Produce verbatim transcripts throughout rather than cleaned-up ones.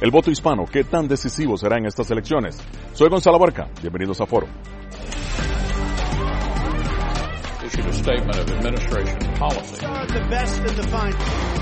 El voto hispano, ¿qué tan decisivo será en estas elecciones? Soy Gonzalo Barca, bienvenidos a Foro. Issued a statement of administration policy. The best and the fine.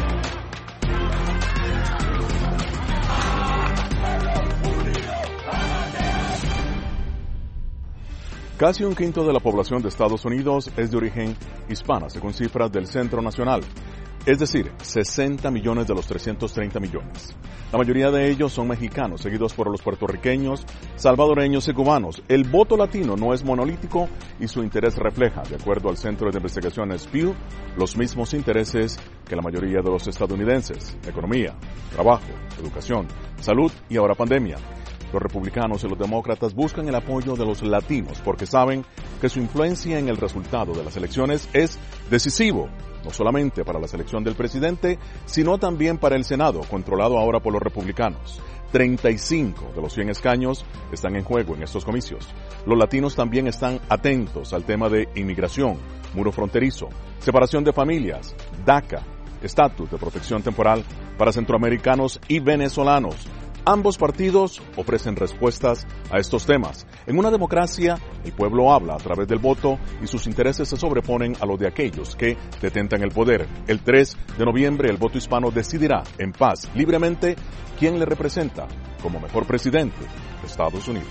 Casi un quinto de la población de Estados Unidos es de origen hispana, según cifras del Centro Nacional. Es decir, sesenta millones de los trescientos treinta millones. La mayoría de ellos son mexicanos, seguidos por los puertorriqueños, salvadoreños y cubanos. El voto latino no es monolítico y su interés refleja, de acuerdo al Centro de Investigaciones Pew, los mismos intereses que la mayoría de los estadounidenses: economía, trabajo, educación, salud y ahora pandemia. Los republicanos y los demócratas buscan el apoyo de los latinos porque saben que su influencia en el resultado de las elecciones es decisivo, no solamente para la selección del presidente, sino también para el Senado, controlado ahora por los republicanos. treinta y cinco de los cien escaños están en juego en estos comicios. Los latinos también están atentos al tema de inmigración, muro fronterizo, separación de familias, DACA, estatus de protección temporal para centroamericanos y venezolanos. Ambos partidos ofrecen respuestas a estos temas. En una democracia, el pueblo habla a través del voto y sus intereses se sobreponen a los de aquellos que detentan el poder. El tres de noviembre, el voto hispano decidirá en paz, libremente, quién le representa como mejor presidente de Estados Unidos.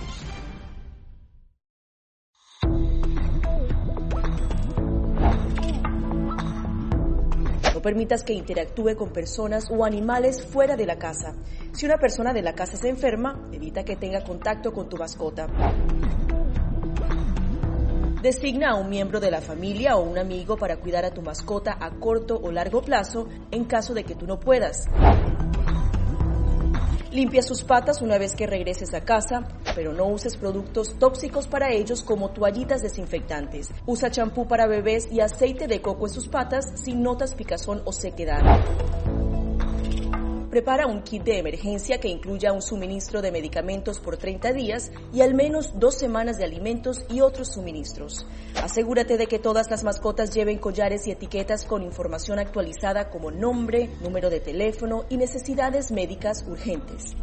No permitas que interactúe con personas o animales fuera de la casa. Si una persona de la casa se enferma, evita que tenga contacto con tu mascota. Designa a un miembro de la familia o un amigo para cuidar a tu mascota a corto o largo plazo en caso de que tú no puedas. Limpia sus patas una vez que regreses a casa, pero no uses productos tóxicos para ellos como toallitas desinfectantes. Usa champú para bebés y aceite de coco en sus patas si notas picazón o sequedad. Prepara un kit de emergencia que incluya un suministro de medicamentos por treinta días y al menos dos semanas de alimentos y otros suministros. Asegúrate de que todas las mascotas lleven collares y etiquetas con información actualizada como nombre, número de teléfono y necesidades médicas urgentes.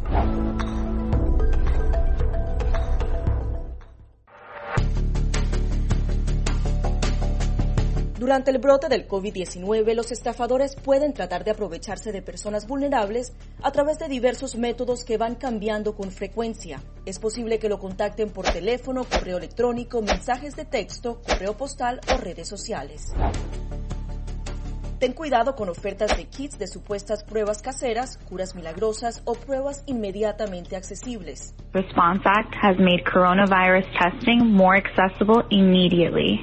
Durante el brote del COVID diecinueve, los estafadores pueden tratar de aprovecharse de personas vulnerables a través de diversos métodos que van cambiando con frecuencia. Es posible que lo contacten por teléfono, correo electrónico, mensajes de texto, correo postal o redes sociales. Ten cuidado con ofertas de kits de supuestas pruebas caseras, curas milagrosas o pruebas inmediatamente accesibles. Response Act has made coronavirus testing more accessible immediately.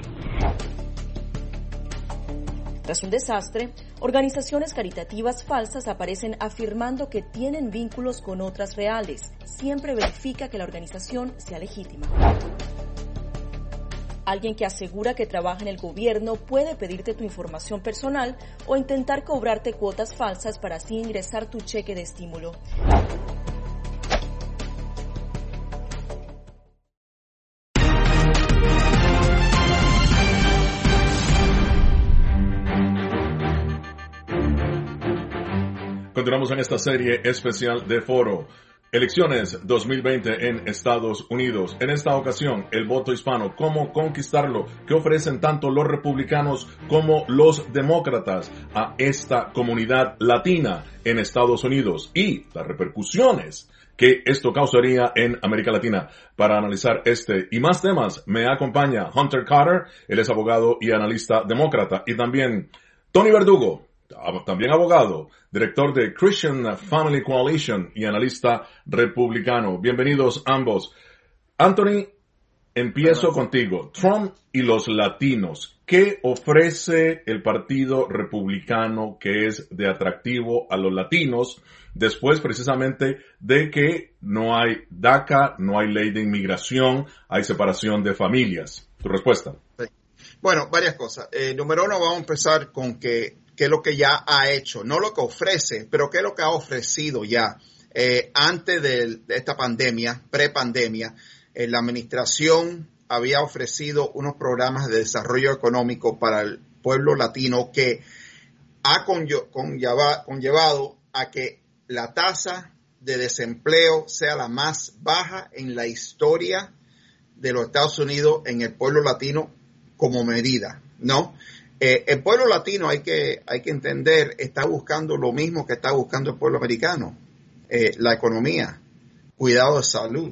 Tras un desastre, organizaciones caritativas falsas aparecen afirmando que tienen vínculos con otras reales. Siempre verifica que la organización sea legítima. Alguien que asegura que trabaja en el gobierno puede pedirte tu información personal o intentar cobrarte cuotas falsas para así ingresar tu cheque de estímulo. Continuamos en esta serie especial de Foro. Elecciones dos mil veinte en Estados Unidos. En esta ocasión, el voto hispano. ¿Cómo conquistarlo? ¿Qué ofrecen tanto los republicanos como los demócratas a esta comunidad latina en Estados Unidos? Y las repercusiones que esto causaría en América Latina. Para analizar este y más temas, me acompaña Hunter Carter. Él es abogado y analista demócrata. Y también Tony Verdugo, también abogado, director de Christian Family Coalition y analista republicano. Bienvenidos ambos. Anthony, empiezo contigo. Trump y los latinos. ¿Qué ofrece el Partido Republicano que es de atractivo a los latinos después precisamente de que no hay DACA, no hay ley de inmigración, hay separación de familias? Tu respuesta. Sí. Bueno, varias cosas. Eh, número uno, vamos a empezar con que qué es lo que ya ha hecho, no lo que ofrece, pero qué es lo que ha ofrecido ya. Eh, antes de, de esta pandemia, prepandemia, eh, la administración había ofrecido unos programas de desarrollo económico para el pueblo latino que ha conllevado a que la tasa de desempleo sea la más baja en la historia de los Estados Unidos en el pueblo latino como medida, ¿no? Eh, el pueblo latino, hay que, hay que entender, está buscando lo mismo que está buscando el pueblo americano, eh, la economía, cuidado de salud.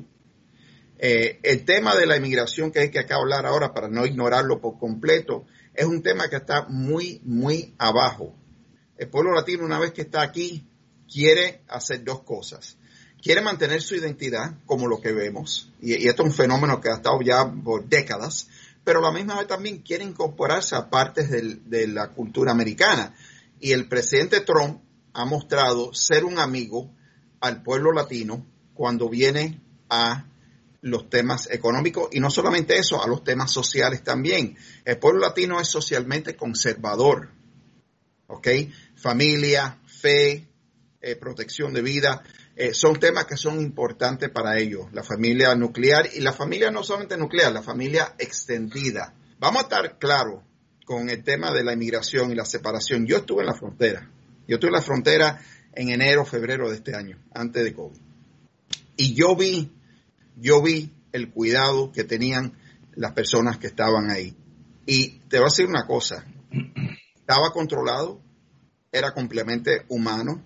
Eh, el tema de la inmigración que hay que acá hablar ahora, para no ignorarlo por completo, es un tema que está muy, muy abajo. El pueblo latino, una vez que está aquí, quiere hacer dos cosas. Quiere mantener su identidad, como lo que vemos, y, y esto es un fenómeno que ha estado ya por décadas, pero a la misma vez también quiere incorporarse a partes del, de la cultura americana. Y el presidente Trump ha mostrado ser un amigo al pueblo latino cuando viene a los temas económicos, y no solamente eso, a los temas sociales también. El pueblo latino es socialmente conservador, ¿ok? Familia, fe, eh, protección de vida, eh, son temas que son importantes para ellos. La familia nuclear, y la familia no solamente nuclear, la familia extendida. Vamos a estar claros con el tema de la inmigración y la separación. Yo estuve en la frontera. Yo estuve en la frontera en enero, febrero de este año, antes de COVID. Y yo vi, yo vi el cuidado que tenían las personas que estaban ahí. Y te voy a decir una cosa, estaba controlado, era completamente humano.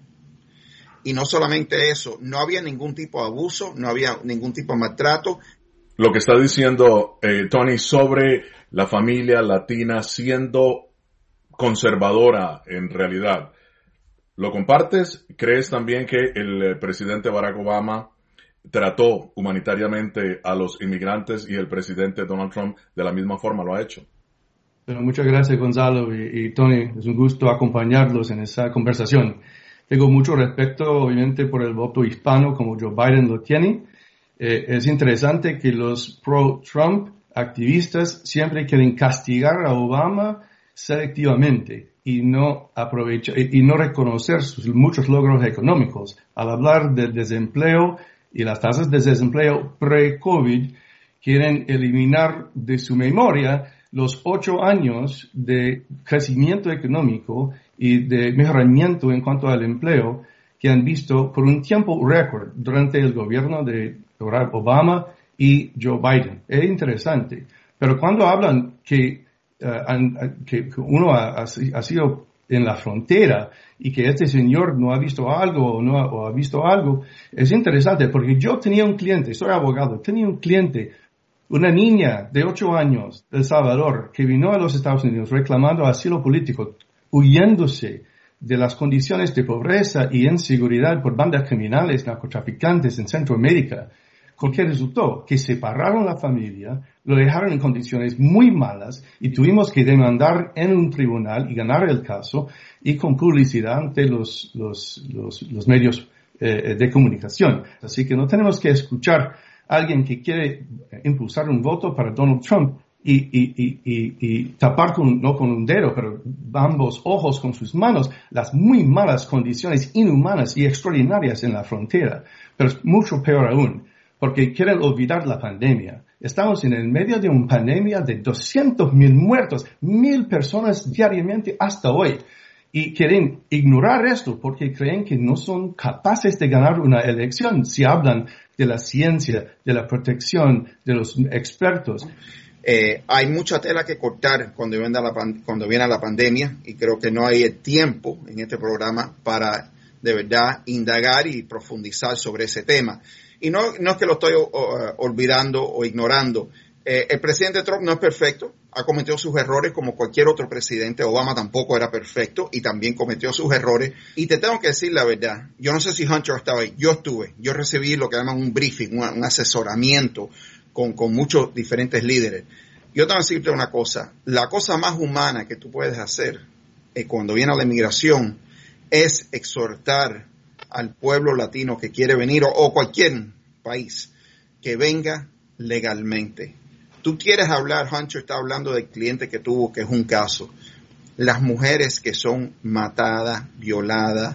Y no solamente eso, no había ningún tipo de abuso, no había ningún tipo de maltrato. Lo que está diciendo eh, Tony sobre la familia latina siendo conservadora en realidad, ¿lo compartes? ¿Crees también que el presidente Barack Obama trató humanitariamente a los inmigrantes y el presidente Donald Trump de la misma forma lo ha hecho? Bueno, muchas gracias, Gonzalo y, y Tony. Es un gusto acompañarlos en esta conversación. Tengo mucho respeto, obviamente, por el voto hispano como Joe Biden lo tiene. Eh, es interesante que los pro-Trump activistas siempre quieren castigar a Obama selectivamente y no aprovechar y no reconocer sus muchos logros económicos. Al hablar del desempleo y las tasas de desempleo pre-COVID, quieren eliminar de su memoria los ocho años de crecimiento económico y de mejoramiento en cuanto al empleo que han visto por un tiempo récord durante el gobierno de Barack Obama y Joe Biden. Es interesante. Pero cuando hablan que, uh, han, que uno ha, ha sido en la frontera y que este señor no ha visto algo o no ha, o ha visto algo, es interesante porque yo tenía un cliente, soy abogado, tenía un cliente, una niña de ocho años de El Salvador que vino a los Estados Unidos reclamando asilo político, huyéndose de las condiciones de pobreza y inseguridad por bandas criminales, narcotraficantes en Centroamérica. ¿Con qué resultó? Que separaron la familia, lo dejaron en condiciones muy malas y tuvimos que demandar en un tribunal y ganar el caso y con publicidad ante los, los, los, los medios eh, de comunicación. Así que no tenemos que escuchar a alguien que quiere impulsar un voto para Donald Trump y, y, y, y, y tapar con, no con un dedo, pero ambos ojos con sus manos, las muy malas condiciones inhumanas y extraordinarias en la frontera. Pero es mucho peor aún, porque quieren olvidar la pandemia. Estamos en el medio de una pandemia de doscientos mil muertos, mil personas diariamente hasta hoy. Y quieren ignorar esto porque creen que no son capaces de ganar una elección si hablan de la ciencia, de la protección, de los expertos. Eh, hay mucha tela que cortar cuando viene, la, cuando viene la pandemia y creo que no hay el tiempo en este programa para de verdad indagar y profundizar sobre ese tema. Y no, no es que lo estoy uh, olvidando o ignorando. Eh, el presidente Trump no es perfecto, ha cometido sus errores como cualquier otro presidente. Obama tampoco era perfecto y también cometió sus errores. Y te tengo que decir la verdad, yo no sé si Hunter estaba ahí, yo estuve, yo recibí lo que llaman un briefing, un, un asesoramiento con, con muchos diferentes líderes. Yo te voy a decirte una cosa, la cosa más humana que tú puedes hacer eh, cuando viene a la inmigración es exhortar al pueblo latino que quiere venir o, o cualquier país que venga legalmente. Tú quieres hablar, Hunter está hablando del cliente que tuvo, que es un caso. Las mujeres que son matadas, violadas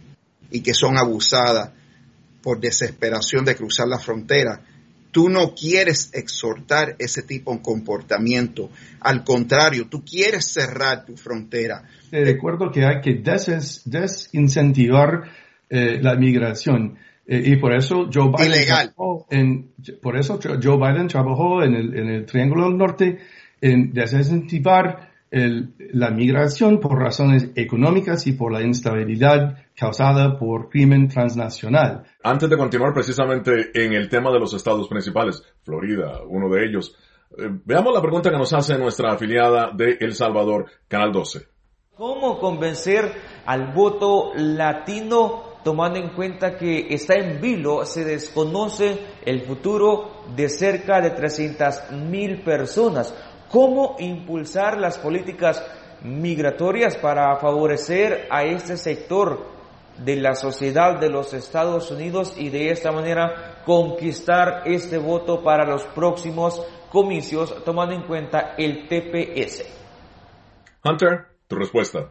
y que son abusadas por desesperación de cruzar la frontera. Tú no quieres exhortar ese tipo de comportamiento. Al contrario, tú quieres cerrar tu frontera. De acuerdo que hay que des- desincentivar eh, la migración. Eh, y por eso Joe Biden Ilegal. trabajó en, por eso Joe Biden trabajó en el, en el Triángulo del Norte en desincentivar el, la migración por razones económicas y por la instabilidad causada por crimen transnacional. Antes de continuar precisamente en el tema de los estados principales, Florida, uno de ellos, eh, veamos la pregunta que nos hace nuestra afiliada de El Salvador, Canal doce. ¿Cómo convencer al voto latino tomando en cuenta que está en vilo, se desconoce el futuro de cerca de trescientas mil personas? ¿Cómo impulsar las políticas migratorias para favorecer a este sector de la sociedad de los Estados Unidos y de esta manera conquistar este voto para los próximos comicios, tomando en cuenta el T P S? Hunter, tu respuesta.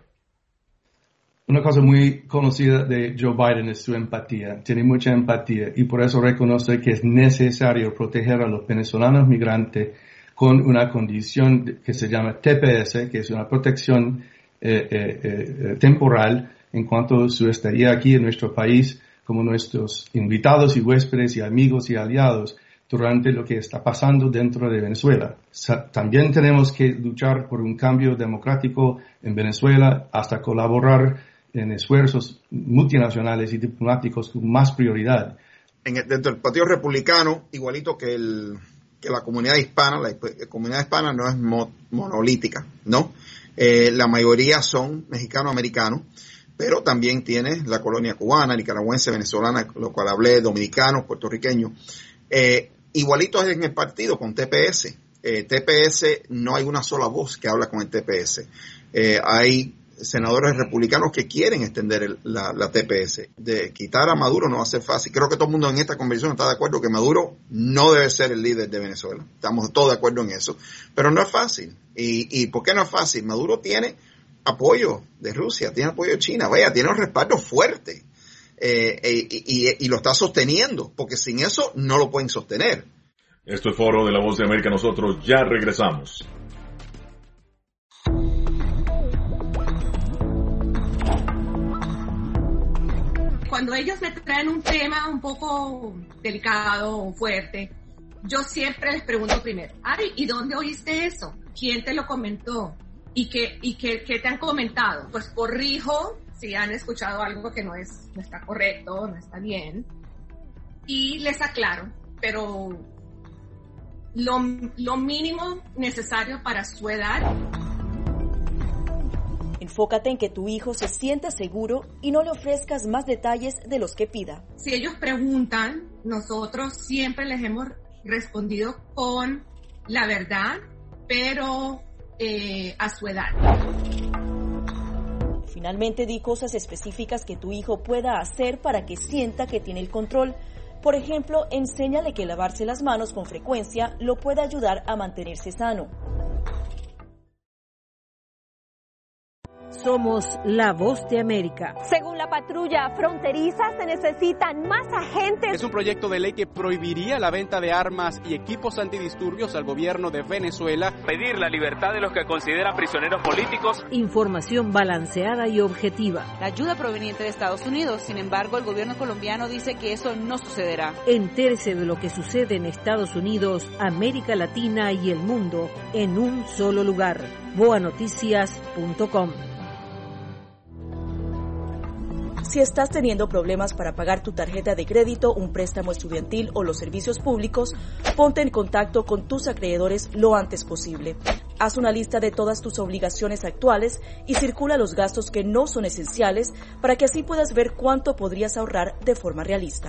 Una cosa muy conocida de Joe Biden es su empatía. Tiene mucha empatía y por eso reconoce que es necesario proteger a los venezolanos migrantes con una condición que se llama T P S, que es una protección eh, eh, eh, temporal en cuanto a su estadía aquí en nuestro país, como nuestros invitados y huéspedes y amigos y aliados durante lo que está pasando dentro de Venezuela. También tenemos que luchar por un cambio democrático en Venezuela hasta colaborar en esfuerzos multinacionales y diplomáticos con más prioridad. En el, dentro del Partido Republicano, igualito que el que la comunidad hispana, la, la comunidad hispana no es mo, monolítica, ¿no? Eh, la mayoría son mexicanos-americanos, pero también tiene la colonia cubana, nicaragüense, venezolana, lo cual hablé, dominicanos, puertorriqueños. Eh, igualito es en el partido con T P S. Eh, T P S, no hay una sola voz que habla con el T P S. Eh, hay senadores republicanos que quieren extender el, la, la T P S. De quitar a Maduro no va a ser fácil. Creo que todo el mundo en esta conversación está de acuerdo que Maduro no debe ser el líder de Venezuela. Estamos todos de acuerdo en eso. Pero no es fácil. ¿Y, y por qué no es fácil? Maduro tiene apoyo de Rusia, tiene apoyo de China. Vaya, tiene un respaldo fuerte. Eh, eh, y, y, y lo está sosteniendo. Porque sin eso no lo pueden sostener. Esto es Foro de la Voz de América. Nosotros ya regresamos. Cuando ellos me traen un tema un poco delicado o fuerte, yo siempre les pregunto primero, Ari, ¿y dónde oíste eso? ¿Quién te lo comentó? ¿Y qué, y qué, qué te han comentado? Pues corrijo si han escuchado algo que no es, no está correcto, no está bien, y les aclaro, pero lo, lo mínimo necesario para su edad. Enfócate en que tu hijo se sienta seguro y no le ofrezcas más detalles de los que pida. Si ellos preguntan, nosotros siempre les hemos respondido con la verdad, pero eh, a su edad. Finalmente, di cosas específicas que tu hijo pueda hacer para que sienta que tiene el control. Por ejemplo, enséñale que lavarse las manos con frecuencia lo puede ayudar a mantenerse sano. Somos la voz de América. Según la patrulla fronteriza, se necesitan más agentes. Es un proyecto de ley que prohibiría la venta de armas y equipos antidisturbios al gobierno de Venezuela. Pedir la libertad de los que considera prisioneros políticos. Información balanceada y objetiva. La ayuda proveniente de Estados Unidos. Sin embargo, el gobierno colombiano dice que eso no sucederá. Entérese de lo que sucede en Estados Unidos, América Latina y el mundo en un solo lugar. boa noticias punto com. Si estás teniendo problemas para pagar tu tarjeta de crédito, un préstamo estudiantil o los servicios públicos, ponte en contacto con tus acreedores lo antes posible. Haz una lista de todas tus obligaciones actuales y circula los gastos que no son esenciales para que así puedas ver cuánto podrías ahorrar de forma realista.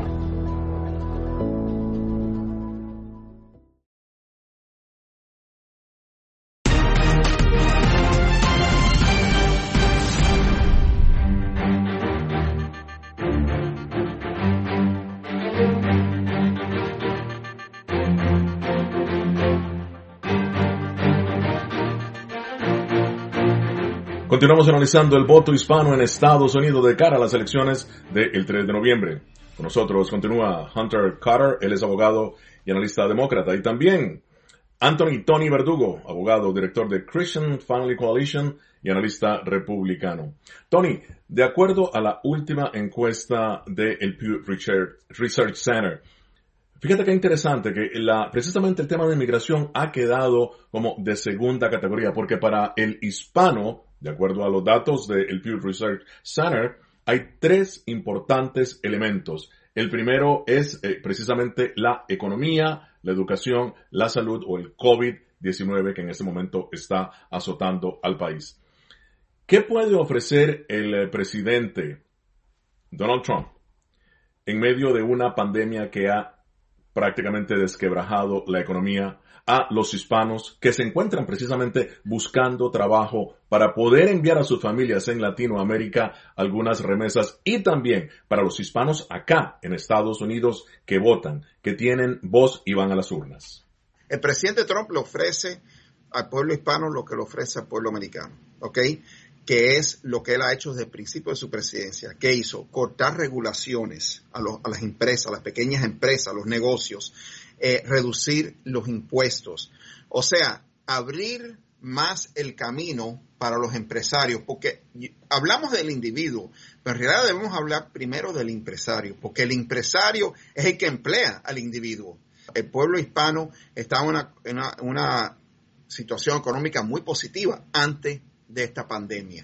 Continuamos analizando el voto hispano en Estados Unidos de cara a las elecciones del tres de noviembre. Con nosotros continúa Hunter Carter, él es abogado y analista demócrata. Y también Anthony Tony Verdugo, abogado, director de Christian Family Coalition y analista republicano. Tony, de acuerdo a la última encuesta del Pew Research Center, fíjate qué interesante que la, precisamente el tema de inmigración ha quedado como de segunda categoría, porque para el hispano, de acuerdo a los datos del Pew Research Center, hay tres importantes elementos. El primero es eh, precisamente la economía, la educación, la salud o el COVID diecinueve que en este momento está azotando al país. ¿Qué puede ofrecer el presidente Donald Trump en medio de una pandemia que ha prácticamente desquebrajado la economía a los hispanos que se encuentran precisamente buscando trabajo para poder enviar a sus familias en Latinoamérica algunas remesas, y también para los hispanos acá en Estados Unidos que votan, que tienen voz y van a las urnas? El presidente Trump le ofrece al pueblo hispano lo que le ofrece al pueblo americano, ¿ok? Que es lo que él ha hecho desde el principio de su presidencia. ¿Qué hizo? Cortar regulaciones a, los, a las empresas, a las pequeñas empresas, a los negocios, eh, reducir los impuestos. O sea, abrir más el camino para los empresarios, porque hablamos del individuo, pero en realidad debemos hablar primero del empresario, porque el empresario es el que emplea al individuo. El pueblo hispano está en una, en una, una situación económica muy positiva antes de esta pandemia.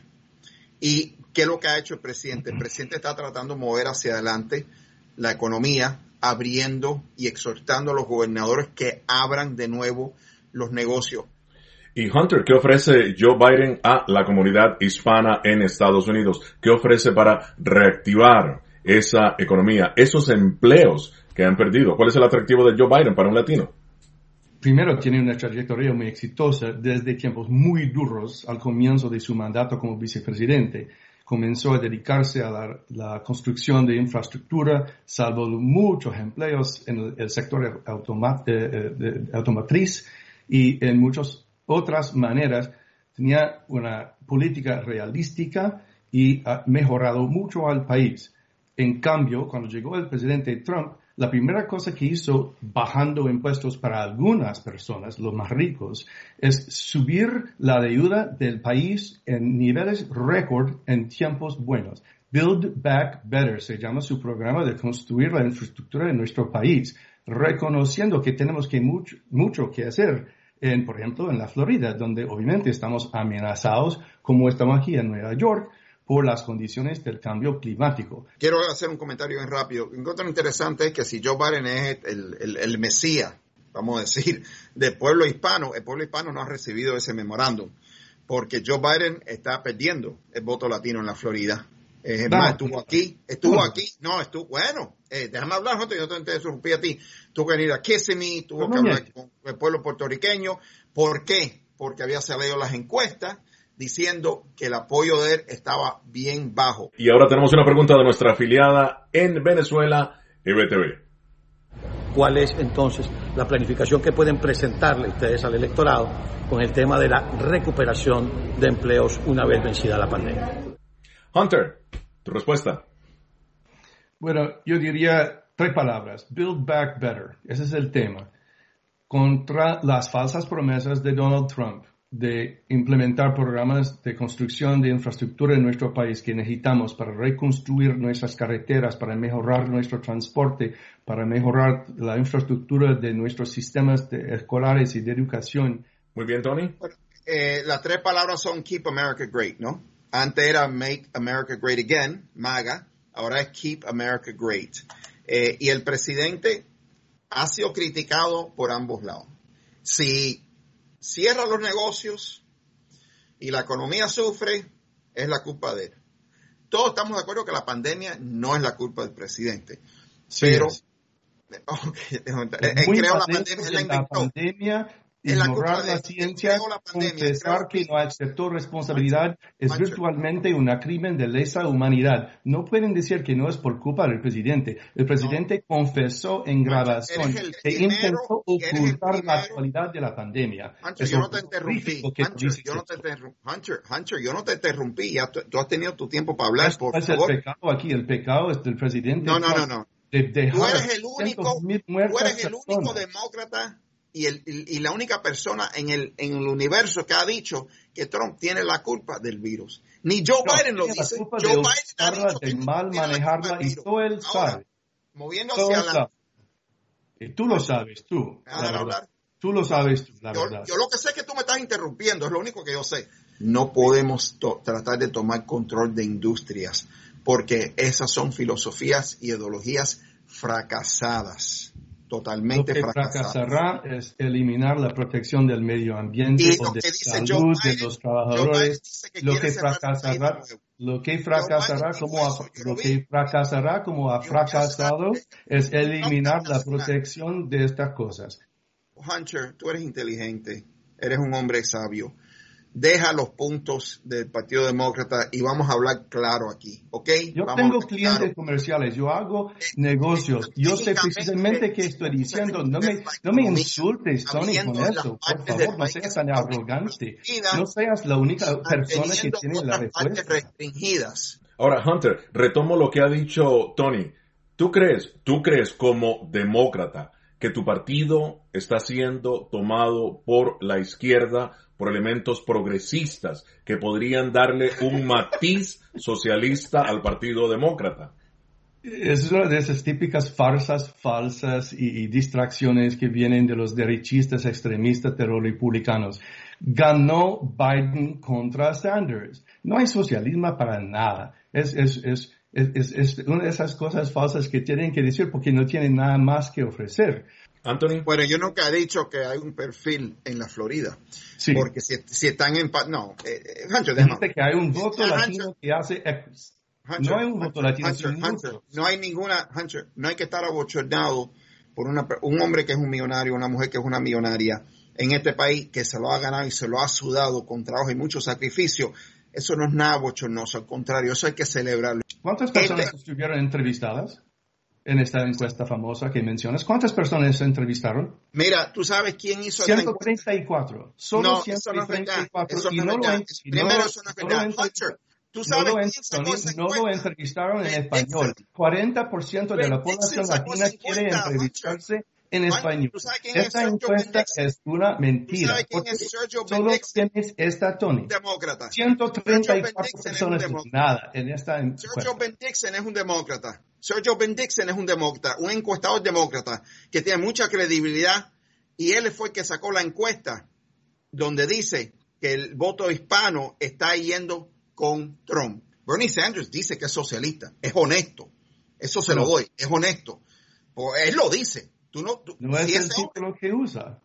¿Y qué es lo que ha hecho el presidente? El presidente está tratando de mover hacia adelante la economía, abriendo y exhortando a los gobernadores que abran de nuevo los negocios. Y Hunter, ¿qué ofrece Joe Biden a la comunidad hispana en Estados Unidos? ¿Qué ofrece para reactivar esa economía, esos empleos que han perdido? ¿Cuál es el atractivo de Joe Biden para un latino? Primero, tiene una trayectoria muy exitosa desde tiempos muy duros al comienzo de su mandato como vicepresidente. Comenzó a dedicarse a la, la construcción de infraestructura, salvó muchos empleos en el, el sector automa, eh, de, automotriz y en muchas otras maneras. Tenía una política realística y ha mejorado mucho al país. En cambio, cuando llegó el presidente Trump, la primera cosa que hizo, bajando impuestos para algunas personas, los más ricos, es subir la deuda del país en niveles récord en tiempos buenos. Build Back Better se llama su programa de construir la infraestructura de nuestro país, reconociendo que tenemos que mucho, mucho que hacer, en, por ejemplo, en la Florida, donde obviamente estamos amenazados, como estamos aquí en Nueva York, por las condiciones del cambio climático. Quiero hacer un comentario bien rápido. Un encuentro interesante es que si Joe Biden es el, el, el mesías, vamos a decir, del pueblo hispano, el pueblo hispano no ha recibido ese memorándum, porque Joe Biden está perdiendo el voto latino en la Florida. Es más, estuvo aquí, estuvo aquí, no, estuvo, bueno, eh, déjame hablar, no te, yo te interrumpí a ti, tuvo que venir a Kissimmee, tuvo que hablar con el pueblo puertorriqueño. ¿Por qué? Porque había salido las encuestas diciendo que el apoyo de él estaba bien bajo. Y ahora tenemos una pregunta de nuestra afiliada en Venezuela, E B T V. ¿Cuál es entonces la planificación que pueden presentarle ustedes al electorado con el tema de la recuperación de empleos una vez vencida la pandemia? Hunter, tu respuesta. Bueno, yo diría tres palabras. Build Back Better. Ese es el tema. Contra las falsas promesas de Donald Trump de implementar programas de construcción de infraestructura en nuestro país que necesitamos para reconstruir nuestras carreteras, para mejorar nuestro transporte, para mejorar la infraestructura de nuestros sistemas de escolares y de educación. Muy bien, Tony. Bueno, eh, las tres palabras son Keep America Great, ¿no? Antes era Make America Great Again, MAGA, ahora es Keep America Great. Eh, y el presidente ha sido criticado por ambos lados. Si cierra los negocios y la economía sufre, es la culpa de él. Todos estamos de acuerdo que la pandemia no es la culpa del presidente. Sí, pero okay, él creó la pandemia, él la inventó. La pandemia, ignorar la, la ciencia, la confesar que no aceptó responsabilidad es Mancho. virtualmente un crimen de lesa humanidad. No pueden decir que no es por culpa del presidente. El presidente no. confesó en grabación que intentó ocultar la actualidad de la pandemia. Hunter, yo no te interrumpí. Hunter, yo no te interrumpí. Hunter, Hunter, yo no te interrumpí. Ya tú, tú has tenido tu tiempo para hablar, por es favor. El pecado aquí, el pecado es del presidente. No, no, no, no. De tú eres el único, tú eres el único demócrata y, el, y la única persona en el, en el universo que ha dicho que Trump tiene la culpa del virus. Ni Joe no, Biden lo dice. Joe Biden ha dicho de mal manejarla y todo él sabe. Ahora, moviendo hacia la... Y tú lo sabes, tú. La verdad. Tú lo sabes tú, la yo, verdad. Yo lo que sé es que tú me estás interrumpiendo, es lo único que yo sé. No podemos to- tratar de tomar control de industrias, porque esas son filosofías y ideologías fracasadas. Totalmente lo que fracasadas. fracasará es eliminar la protección del medio ambiente y o de salud Biden, de los trabajadores. Que lo, que fracasará, lo que fracasará como ha, lo que fracasará como ha fracasado es eliminar la protección de estas cosas. Hunter, tú eres inteligente, eres un hombre sabio. Deja los puntos del Partido Demócrata y vamos a hablar claro aquí, ¿ok? Yo vamos tengo clientes claro. comerciales, yo hago negocios, yo sé precisamente qué estoy diciendo. No me, no me insultes, Tony, con eso. Por favor, no seas tan arrogante. No seas la única persona que tiene la respuesta. Restringidas. Ahora, Hunter, retomo lo que ha dicho Tony. ¿Tú crees, tú crees como demócrata que tu partido está siendo tomado por la izquierda, por elementos progresistas que podrían darle un matiz socialista al Partido Demócrata? Es una de esas típicas farsas falsas y, y distracciones que vienen de los derechistas extremistas de los republicanos. Ganó Biden contra Sanders. No hay socialismo para nada. Es, es, es, es, es, es una de esas cosas falsas que tienen que decir porque no tienen nada más que ofrecer. Anthony. Bueno, yo nunca he dicho que hay un perfil en la Florida. Sí. Porque si, si están en... No, eh, Hunter, Dice que hay un voto latino Hunter, que hace X. Hunter, no hay un voto Hunter, latino. Hunter, Hunter, no hay ninguna... Hunter, no hay que estar abochornado por una, un hombre que es un millonario, una mujer que es una millonaria en este país que se lo ha ganado y se lo ha sudado con trabajo y mucho sacrificio. Eso no es nada bochornoso, al contrario, eso hay que celebrarlo. ¿Cuántas personas este, estuvieron entrevistadas en esta encuesta famosa que mencionas? ¿Cuántas personas se entrevistaron? Mira, ¿tú sabes quién hizo ciento treinta y cuatro. Solo no, ciento treinta y cuatro. Eso no es verdad. Eso no es verdad. Primero, eso no es verdad. Hunter, ¿tú sabes no lo, quién sacó esa no lo entrevistaron en español. cuarenta por ciento de la población latina quiere entrevistarse en español. Esta encuesta es una mentira. Solo tienes esta, Tony. Demócrata. ciento treinta y cuatro personas sin nada en esta encuesta. Sergio Ben Dixon es un demócrata. Sergio Ben Dixon es un demócrata, un encuestador demócrata que tiene mucha credibilidad y él fue el que sacó la encuesta donde dice que el voto hispano está yendo con Trump. Bernie Sanders dice que es socialista, es honesto. Eso se no. lo doy, es honesto. Pues él lo dice. Tú no, tú, no es si el título hombre, que usa.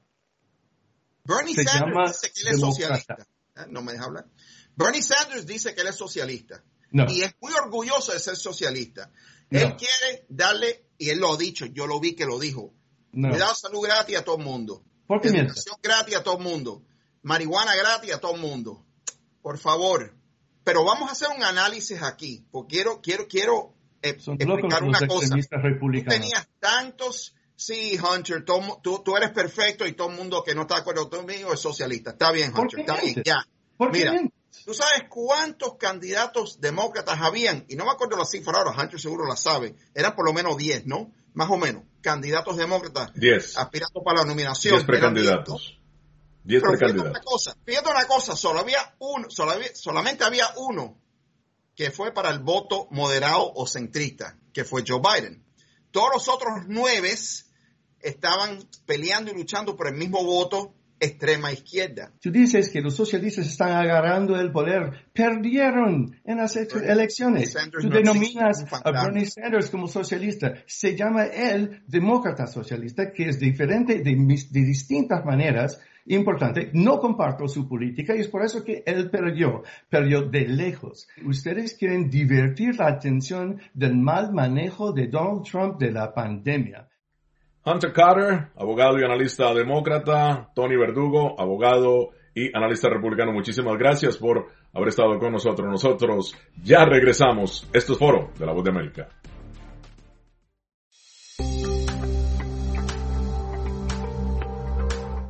Bernie Se Sanders dice que él es demócrata. socialista. ¿Eh? No me deja hablar. Bernie Sanders dice que él es socialista. No. Y es muy orgulloso de ser socialista. No. Él quiere darle, y él lo ha dicho, yo lo vi que lo dijo, no. cuidado, salud gratis a todo el mundo. ¿Por qué educación gratis a todo el mundo. Marihuana gratis a todo el mundo. Por favor. Pero vamos a hacer un análisis aquí, porque quiero, quiero, quiero eh, explicar una cosa. Tú tenías tantos... Sí, Hunter, todo, tú, tú eres perfecto y todo el mundo que no está de acuerdo conmigo es socialista. Está bien, Hunter, está bien, ya. Mira, ¿tú sabes cuántos candidatos demócratas habían? Y no me acuerdo la cifra ahora, Hunter seguro la sabe. Eran por lo menos diez, ¿no? Más o menos. Candidatos demócratas. diez. Aspirando para la nominación. diez precandidatos. diez precandidatos. Fíjate una cosa, fíjate una cosa, solo había uno, solo había, solamente había uno que fue para el voto moderado o centrista, que fue Joe Biden. Todos los otros nueve estaban peleando y luchando por el mismo voto extrema izquierda. Tú dices que los socialistas están agarrando el poder. Perdieron en las Bernie elecciones. Sanders Tú no denominas a Bernie Sanders como socialista. Se llama él demócrata socialista, que es diferente de, de distintas maneras. Importante, no comparto su política y es por eso que él perdió, perdió de lejos. Ustedes quieren divertir la atención del mal manejo de Donald Trump de la pandemia. Hunter Carter, abogado y analista demócrata. Tony Verdugo, abogado y analista republicano. Muchísimas gracias por haber estado con nosotros. Nosotros ya regresamos. Esto es Foro de la Voz de América.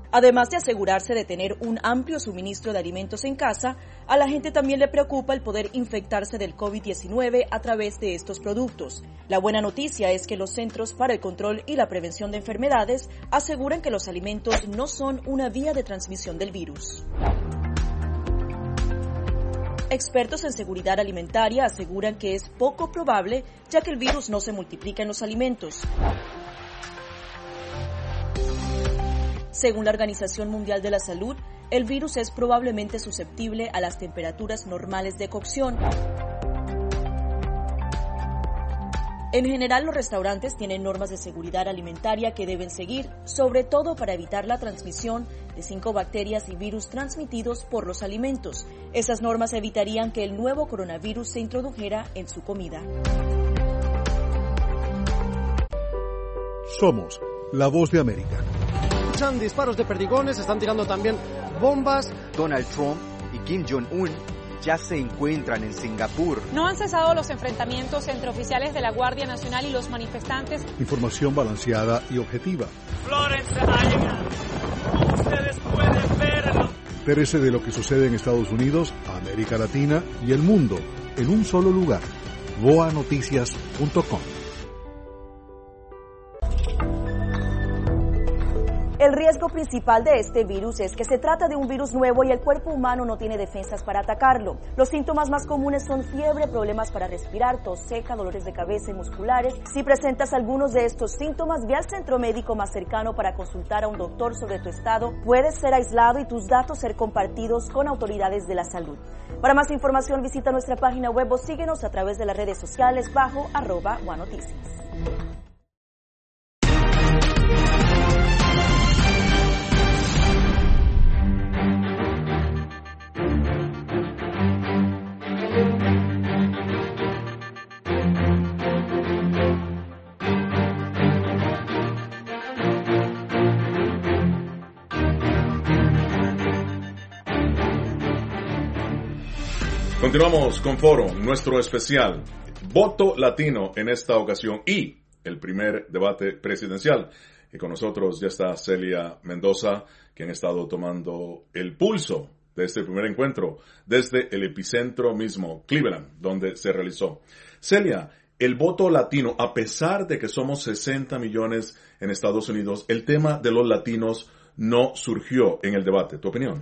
Además de asegurarse de tener un amplio suministro de alimentos en casa, a la gente también le preocupa el poder infectarse del COVID diecinueve a través de estos productos. La buena noticia es que los Centros para el Control y la Prevención de Enfermedades aseguran que los alimentos no son una vía de transmisión del virus. Expertos en seguridad alimentaria aseguran que es poco probable, ya que el virus no se multiplica en los alimentos. Según la Organización Mundial de la Salud, el virus es probablemente susceptible a las temperaturas normales de cocción. En general, los restaurantes tienen normas de seguridad alimentaria que deben seguir, sobre todo para evitar la transmisión de cinco bacterias y virus transmitidos por los alimentos. Esas normas evitarían que el nuevo coronavirus se introdujera en su comida. Somos la voz de América. Escuchan disparos de perdigones, están tirando también bombas. Donald Trump y Kim Jong-un ya se encuentran en Singapur. No han cesado los enfrentamientos entre oficiales de la Guardia Nacional y los manifestantes. Información balanceada y objetiva. Florence ha llegado. Ustedes pueden verlo. Entérese de lo que sucede en Estados Unidos, América Latina y el mundo en un solo lugar. voa noticias punto com. El riesgo principal de este virus es que se trata de un virus nuevo y el cuerpo humano no tiene defensas para atacarlo. Los síntomas más comunes son fiebre, problemas para respirar, tos seca, dolores de cabeza y musculares. Si presentas algunos de estos síntomas, ve al centro médico más cercano para consultar a un doctor sobre tu estado. Puedes ser aislado y tus datos ser compartidos con autoridades de la salud. Para más información, visita nuestra página web o síguenos a través de las redes sociales bajo arroba voa noticias. Continuamos con Foro, nuestro especial Voto Latino en esta ocasión y el primer debate presidencial. Y con nosotros ya está Celia Mendoza, quien ha estado tomando el pulso de este primer encuentro desde el epicentro mismo, Cleveland, donde se realizó. Celia, el voto latino, a pesar de que somos sesenta millones en Estados Unidos, el tema de los latinos no surgió en el debate. ¿Tu opinión?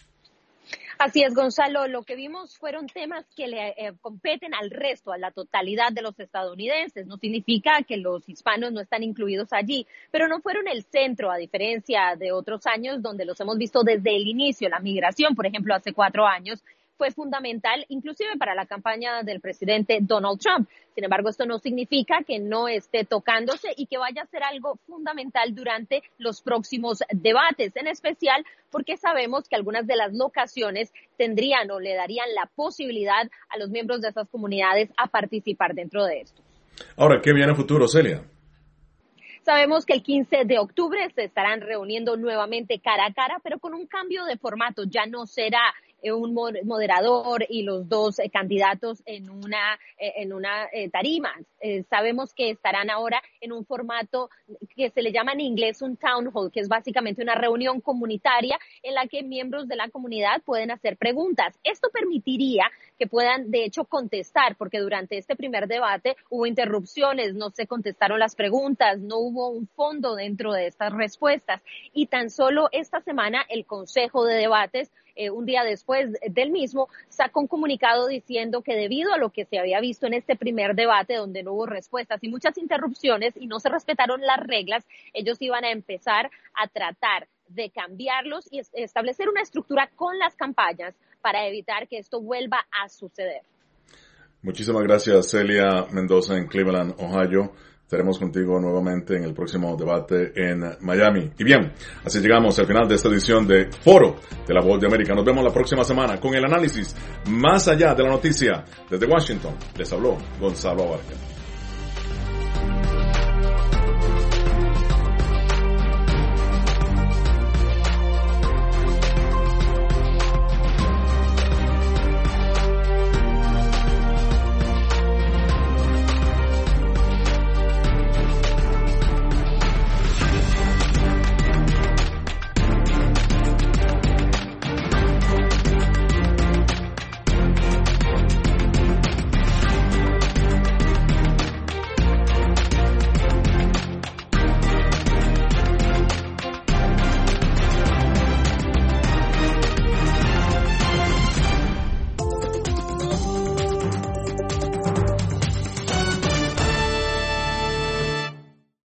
Así es, Gonzalo. Lo que vimos fueron temas que le eh, competen al resto, a la totalidad de los estadounidenses. No significa que los hispanos no están incluidos allí, pero no fueron el centro, a diferencia de otros años donde los hemos visto desde el inicio. La migración, por ejemplo, hace cuatro años, fue fundamental, inclusive para la campaña del presidente Donald Trump. Sin embargo, esto no significa que no esté tocándose y que vaya a ser algo fundamental durante los próximos debates, en especial porque sabemos que algunas de las locaciones tendrían o le darían la posibilidad a los miembros de esas comunidades a participar dentro de esto. Ahora, ¿qué viene a futuro, Celia? Sabemos que el quince de octubre se estarán reuniendo nuevamente cara a cara, pero con un cambio de formato. Ya no será un moderador y los dos eh, candidatos en una eh, en una eh, tarima. Eh, sabemos que estarán ahora en un formato que se le llama en inglés un town hall, que es básicamente una reunión comunitaria en la que miembros de la comunidad pueden hacer preguntas. Esto permitiría que puedan, de hecho, contestar, porque durante este primer debate hubo interrupciones, no se contestaron las preguntas, no hubo un fondo dentro de estas respuestas. Y tan solo esta semana el Consejo de Debates, Eh, un día después del mismo, sacó un comunicado diciendo que debido a lo que se había visto en este primer debate, donde no hubo respuestas y muchas interrupciones y no se respetaron las reglas, ellos iban a empezar a tratar de cambiarlos y establecer una estructura con las campañas para evitar que esto vuelva a suceder. Muchísimas gracias, Celia Mendoza, en Cleveland, Ohio. Estaremos contigo nuevamente en el próximo debate en Miami. Y bien, así llegamos al final de esta edición de Foro de la Voz de América. Nos vemos la próxima semana con el análisis más allá de la noticia. Desde Washington, les habló Gonzalo Abarca.